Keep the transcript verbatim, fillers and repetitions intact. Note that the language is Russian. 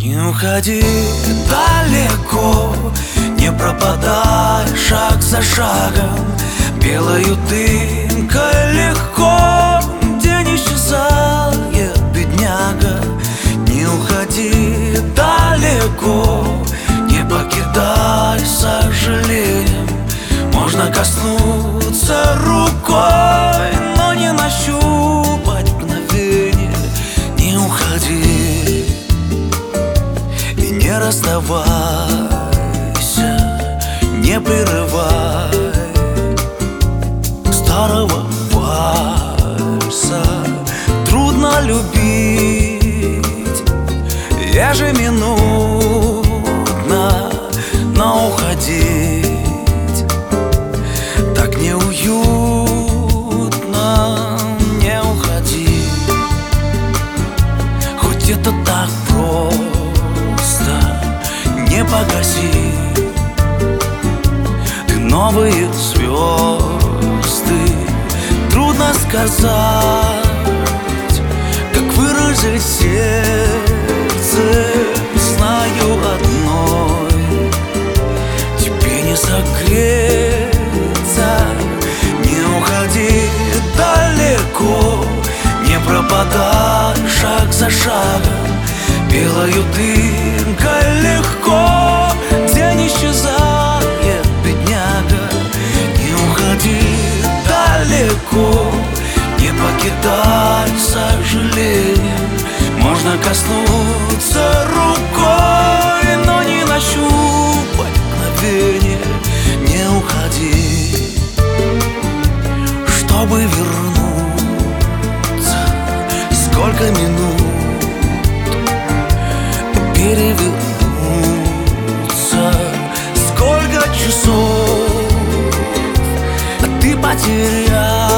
Не уходи далеко, не пропадай шаг за шагом. Белою дымкой легко день исчезает, бедняга. Не уходи далеко, не покидай сожалением. Можно коснуться рукой, но не нащупать мгновение. Не уходи и не расставайся, не прерывай старого вальса. Трудно любить ежеминутно, но уходить так неуютно. Не уходи, хоть это так просто. Не погаси ты новые звезды. Трудно сказать, как выразить сердце. Знаю одной, тебе не согреться. Не уходи далеко, не пропадай шаг за шагом. Белою дымкой легко день исчезает, бедняга. Не уходи далеко, не покидай сожалением. Можно коснуться рукой, но не нащупать мгновение. Не уходи, чтобы вернуться. Сколько минут перевернуться, сколько часов ты потерял.